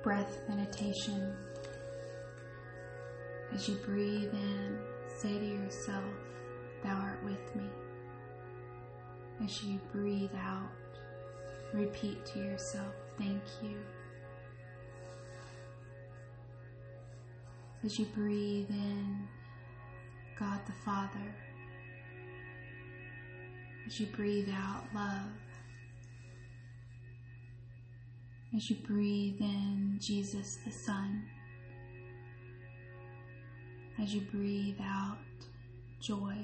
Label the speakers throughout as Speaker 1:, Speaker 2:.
Speaker 1: breath meditation. As you breathe in, say to yourself, "Thou art with me." As you breathe out, repeat to yourself, "Thank you." As you breathe in, God the Father. As you breathe out, love. As you breathe in, Jesus the Son. As you breathe out, joy.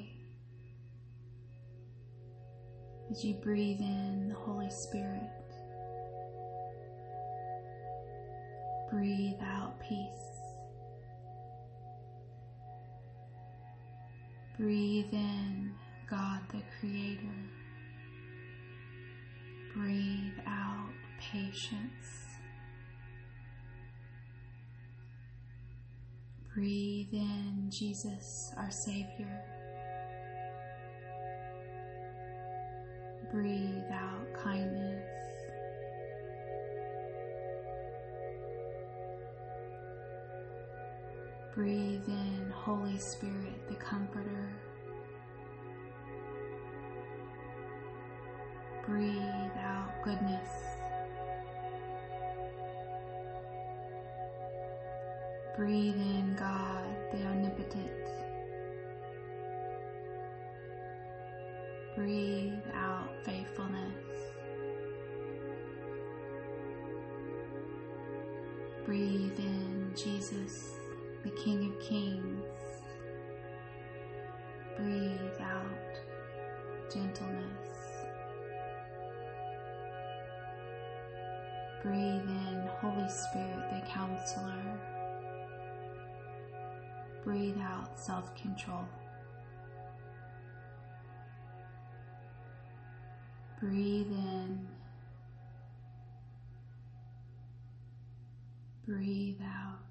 Speaker 1: As you breathe in, the Holy Spirit. Breathe out, peace. Breathe in, God the Creator. Breathe out, patience. Breathe in, Jesus, our Savior. Breathe out, kindness. Breathe in, Holy Spirit, the Comforter. Breathe out, goodness. Breathe in, God, the Omnipotent. Breathe out, faithfulness. Breathe in, Jesus, the King of Kings. Breathe out, gentleness. Breathe in, Holy Spirit, the Counselor. Breathe out, self-control. Breathe in. Breathe out.